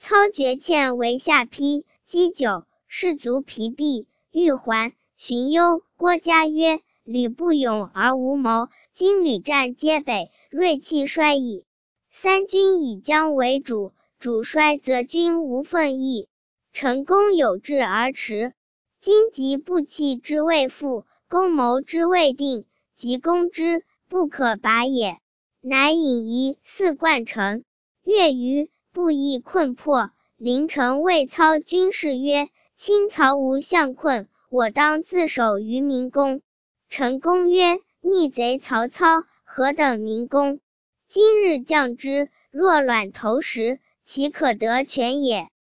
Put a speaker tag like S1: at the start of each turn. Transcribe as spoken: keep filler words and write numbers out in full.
S1: 操绝欠为下邳，击酒，士卒疲弊，欲还。荀攸、郭嘉曰：吕不勇而无谋，今屡战皆北，锐气衰矣。三军以将为主，主衰则军无奋意，成功有志而驰。今即不弃之未复，攻谋之未定，即攻之，不可拔也。乃引夷四冠城。月余，不亦困迫。凌晨谓操军士曰：卿曹无相困，我当自守于明宫。陈宫曰：逆贼曹操，何等明公？今日将之，若卵投石，岂可得全也？